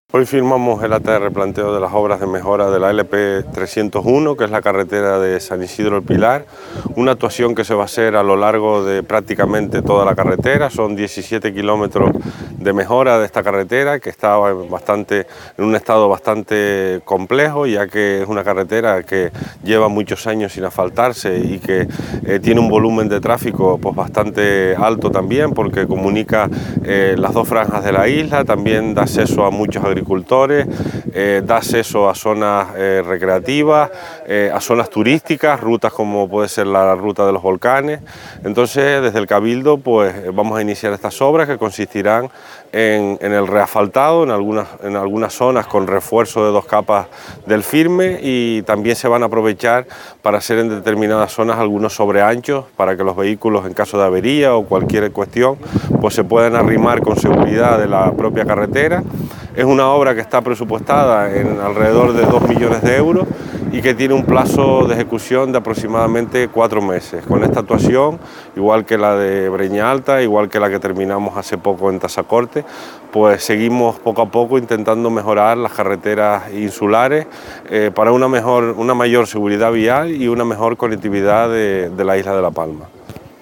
Hoy firmamos el acta de replanteo de las obras de mejora de la LP 301, que es la carretera de San Isidro del Pilar, una actuación que se va a hacer a lo largo de prácticamente toda la carretera. Son 17 kilómetros de mejora de esta carretera, que está en un estado bastante complejo, ya que es una carretera que lleva muchos años sin asfaltarse y que tiene un volumen de tráfico pues bastante alto también, porque comunica las dos franjas de la isla, también da acceso a muchos agricultores, da acceso a zonas recreativas, a zonas turísticas, rutas como puede ser la ruta de los volcanes. Entonces, desde el Cabildo pues vamos a iniciar estas obras que consistirán en el reasfaltado en algunas zonas con refuerzo de 2 capas del firme, y también se van a aprovechar para hacer en determinadas zonas algunos sobreanchos para que los vehículos, en caso de avería o cualquier cuestión, pues se puedan arrimar con seguridad de la propia carretera. Es una obra que está presupuestada en alrededor de 2 millones de euros y que tiene un plazo de ejecución de aproximadamente 4 meses. Con esta actuación, igual que la de Breña Alta, igual que la que terminamos hace poco en Tazacorte, pues seguimos poco a poco intentando mejorar las carreteras insulares para una mayor seguridad vial y una mejor conectividad de la isla de La Palma.